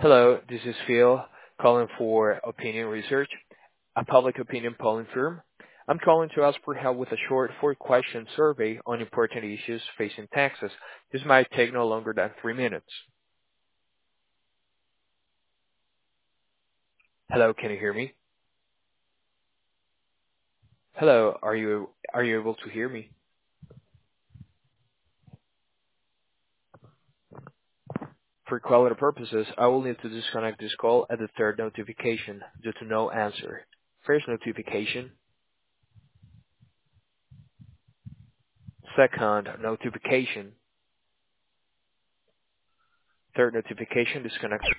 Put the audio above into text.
Hello, this is Phil calling for Opinion Research, a public opinion polling firm. I'm calling to ask for help with a short four-question survey on important issues facing Texas. This might take no longer than 3 minutes. Hello, can you hear me? Hello, are you able to hear me? For quality purposes, I will need to disconnect this call at the third notification due to no answer. First notification, second notification, third notification, disconnect.